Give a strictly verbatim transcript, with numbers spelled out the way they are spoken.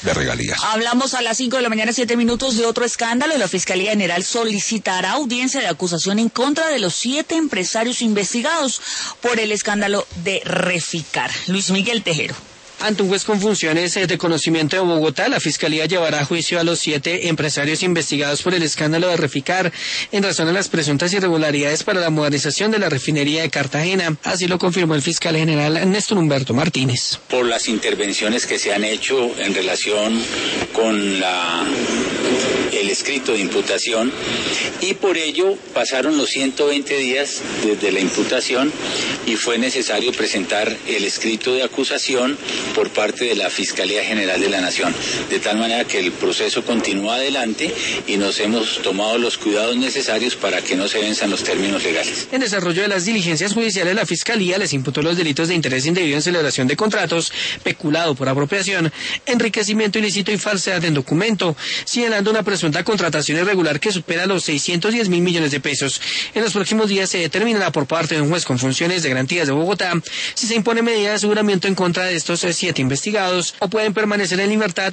de regalías. Hablamos a las cinco de la mañana, siete minutos, de otro escándalo. La Fiscalía General solicitará audiencia de acusación en contra de los siete empresarios investigados por el escándalo de Reficar. Luis Miguel Tejero. Ante un juez con funciones de conocimiento de Bogotá, la Fiscalía llevará a juicio a los siete empresarios investigados por el escándalo de Reficar en razón a las presuntas irregularidades para la modernización de la refinería de Cartagena. Así lo confirmó el fiscal general Néstor Humberto Martínez. Por las intervenciones que se han hecho en relación con la, el escrito de imputación, y por ello pasaron los ciento veinte días desde la imputación y fue necesario presentar el escrito de acusación por parte de la Fiscalía General de la Nación, de tal manera que el proceso continúa adelante y nos hemos tomado los cuidados necesarios para que no se venzan los términos legales. En desarrollo de las diligencias judiciales, la Fiscalía les imputó los delitos de interés indebido en celebración de contratos, peculado por apropiación, enriquecimiento ilícito y falsedad en documento, señalando una presunta contratación irregular que supera los seiscientos diez mil millones de pesos. En los próximos días se determinará por parte de un juez con funciones de garantías de Bogotá si se impone medida de aseguramiento en contra de estos siete investigados o pueden permanecer en libertad